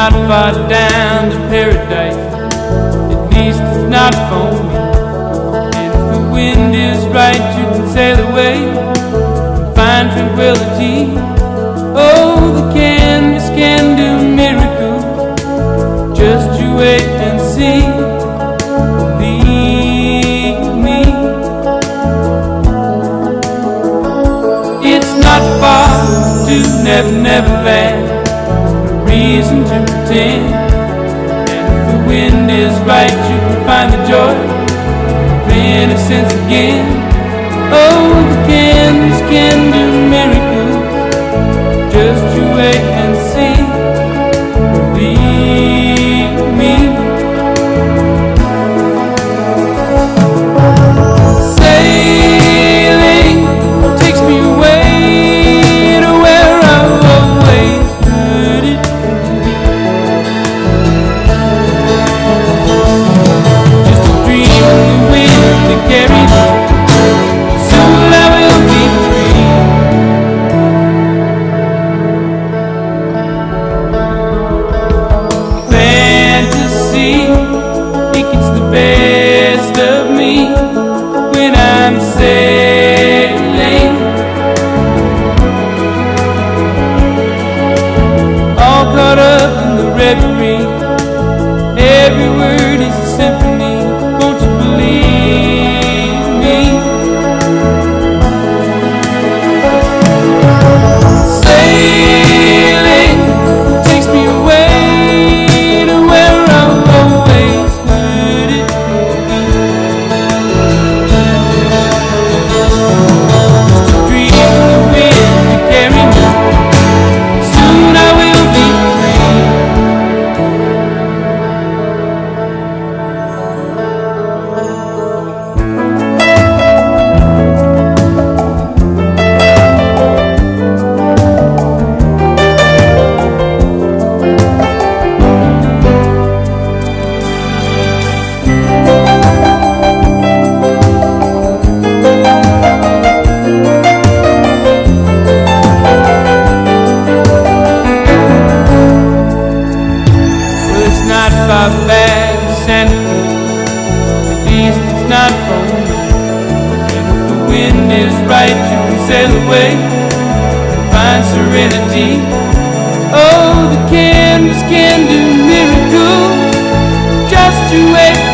not far down to paradise, at least it's not for me. And if the wind is right, you can sail away and find tranquility. Oh, the canvas can do miracles, just you wait and see. Believe me, it's not far to Never Never Land, no reason to pretend. And if the wind is right, you can find the joy of innocence again. Oh, the canvas can do miracles, just you wait and see. Believe me. Sailing takes me away to where I've always heard it. Just a dream of the wind that carries me. Soon I will be free. Fantasy, it gets the best of me when I'm sailing, all caught up in the reverie. Every word is a symphony, won't you believe me? Sailing takes me away to where I've always heard it. Just a dream of the wind to carry me. Soon I will be free. Well, it's not far back to Santa Cruz, at least it's not for me. And if the wind is right, you can sail away and find serenity. Oh, the canvas can do miracles, just you wait